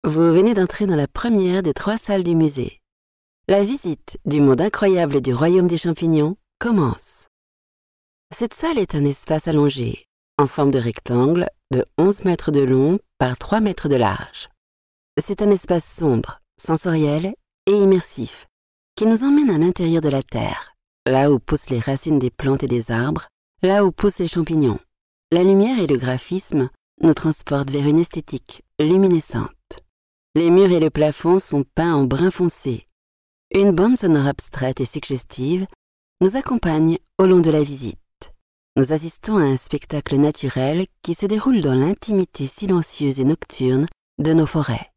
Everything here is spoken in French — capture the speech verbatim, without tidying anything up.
Vous venez d'entrer dans la première des trois salles du musée. La visite du monde incroyable et du royaume des champignons commence. Cette salle est un espace allongé, en forme de rectangle, de onze mètres de long par trois mètres de large. C'est un espace sombre, sensoriel et immersif, qui nous emmène à l'intérieur de la terre, là où poussent les racines des plantes et des arbres, là où poussent les champignons. La lumière et le graphisme nous transportent vers une esthétique luminescente. Les murs et le plafond sont peints en brun foncé. Une bande sonore abstraite et suggestive nous accompagne au long de la visite. Nous assistons à un spectacle naturel qui se déroule dans l'intimité silencieuse et nocturne de nos forêts.